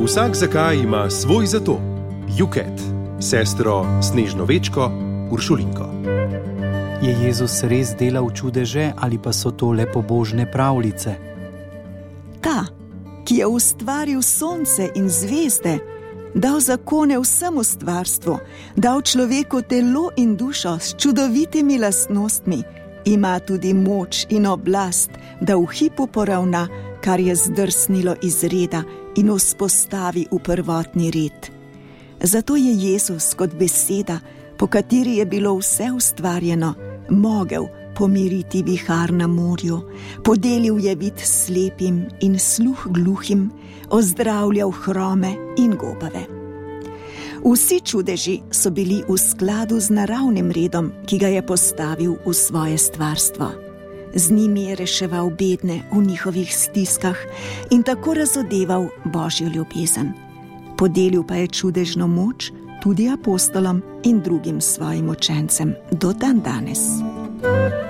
Vsak zakaj ima svoj zato. Juket, sestro Snežno-Večko, Uršulinko. Je Jezus res delal čudeže ali pa so to le pobožne pravljice? Ta, ki je ustvaril sonce in zvezde, dal zakone vsemu stvarstvu, dal človeku telo in dušo s čudovitimi lastnostmi, ima tudi moč in oblast, da v hipu poravna, kar je zdrsnilo iz reda in vzpostavi v prvotni red. Zato je Jezus kot beseda, po kateri je bilo vse ustvarjeno, mogel pomiriti vihar na morju, podelil je vid slepim in sluh gluhim, ozdravljal hrome in gobave. Vsi čudeži so bili v skladu z naravnim redom, ki ga je postavil v svoje stvarstvo. Z njimi je reševal bedne v njihovih stiskah in tako razodeval Božjo ljubezen. Podelil pa je čudežno moč tudi apostolom in drugim svojim učencem do dandanes.